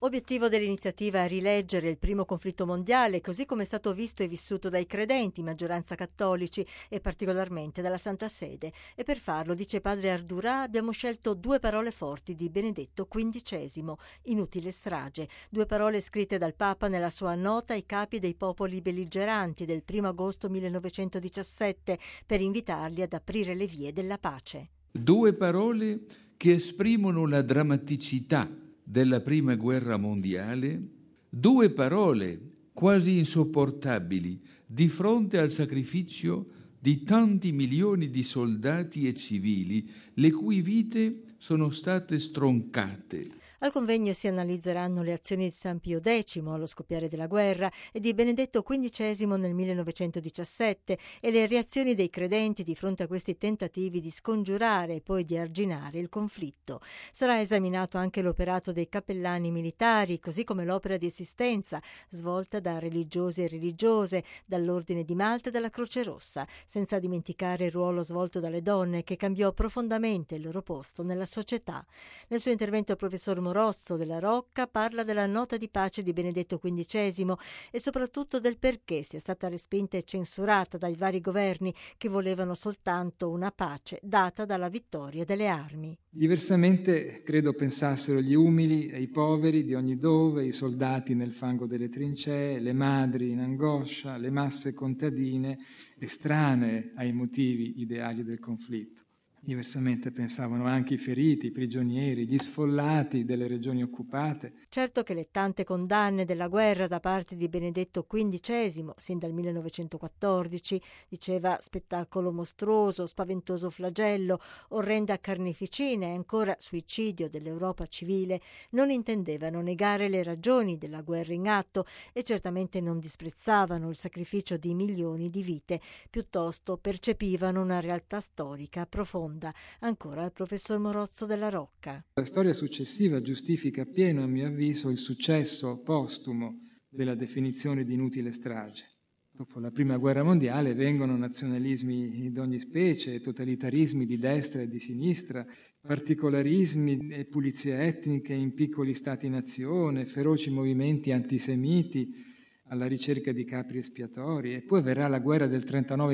Obiettivo dell'iniziativa è rileggere il primo conflitto mondiale così come è stato visto e vissuto dai credenti, maggioranza cattolici e particolarmente dalla Santa Sede. E per farlo, dice padre Ardurà, abbiamo scelto 2 parole forti di Benedetto XV, inutile strage, 2 parole scritte dal Papa nella sua nota ai capi dei popoli belligeranti del 1 agosto 1917 per invitarli ad aprire le vie della pace. 2 parole che esprimono la drammaticità della Prima Guerra Mondiale, 2 parole quasi insopportabili di fronte al sacrificio di tanti milioni di soldati e civili, le cui vite sono state stroncate. Al convegno si analizzeranno le azioni di San Pio X allo scoppiare della guerra e di Benedetto XV nel 1917 e le reazioni dei credenti di fronte a questi tentativi di scongiurare e poi di arginare il conflitto. Sarà esaminato anche l'operato dei cappellani militari, così come l'opera di assistenza svolta da religiosi e religiose, dall'Ordine di Malta e dalla Croce Rossa, senza dimenticare il ruolo svolto dalle donne che cambiò profondamente il loro posto nella società. Nel suo intervento il professor Morozzo della Rocca parla della nota di pace di Benedetto XV e soprattutto del perché sia stata respinta e censurata dai vari governi che volevano soltanto una pace data dalla vittoria delle armi. Diversamente credo pensassero gli umili e i poveri di ogni dove, i soldati nel fango delle trincee, le madri in angoscia, le masse contadine estranee ai motivi ideali del conflitto. Diversamente pensavano anche i feriti, i prigionieri, gli sfollati delle regioni occupate. Certo che le tante condanne della guerra da parte di Benedetto XV, sin dal 1914, diceva spettacolo mostruoso, spaventoso flagello, orrenda carneficina e ancora suicidio dell'Europa civile, non intendevano negare le ragioni della guerra in atto e certamente non disprezzavano il sacrificio di milioni di vite, piuttosto percepivano una realtà storica profonda. Ancora il professor Morozzo della Rocca. La storia successiva giustifica appieno, a mio avviso, il successo postumo della definizione di inutile strage. Dopo la Prima Guerra Mondiale vengono nazionalismi d'ogni specie, totalitarismi di destra e di sinistra, particolarismi e pulizie etniche in piccoli stati-nazione, feroci movimenti antisemiti alla ricerca di capri espiatori, e poi verrà la guerra del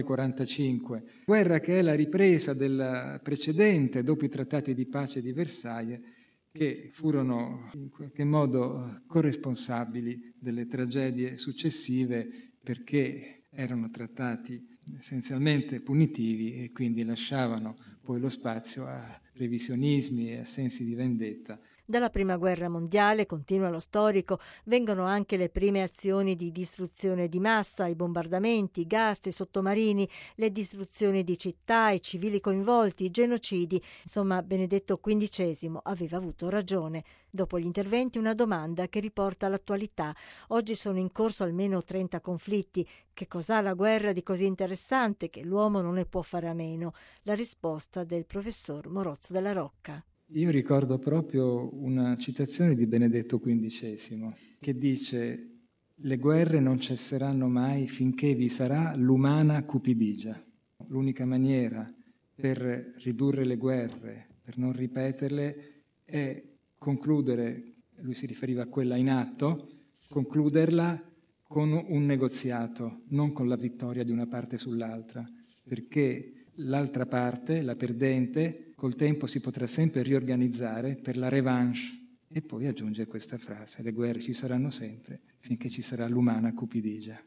39-45, guerra che è la ripresa della precedente dopo i trattati di pace di Versailles, che furono in qualche modo corresponsabili delle tragedie successive perché erano trattati essenzialmente punitivi e quindi lasciavano poi lo spazio a revisionismi e a sensi di vendetta. Dalla Prima Guerra Mondiale, continua lo storico, vengono anche le prime azioni di distruzione di massa, i bombardamenti, i gas, i sottomarini, le distruzioni di città, i civili coinvolti, i genocidi. Insomma, Benedetto XV aveva avuto ragione. Dopo gli interventi una domanda che riporta all'attualità. Oggi sono in corso almeno 30 conflitti. Che cos'ha la guerra di così interessante che l'uomo non ne può fare a meno? La risposta del professor Morozzo della Rocca. Io ricordo proprio una citazione di Benedetto XV che dice: le guerre non cesseranno mai finché vi sarà l'umana cupidigia. L'unica maniera per ridurre le guerre, per non ripeterle, è concludere, lui si riferiva a quella in atto, concluderla con un negoziato, non con la vittoria di una parte sull'altra, perché l'altra parte, la perdente, col tempo si potrà sempre riorganizzare per la revanche. E poi aggiunge questa frase: le guerre ci saranno sempre finché ci sarà l'umana cupidigia.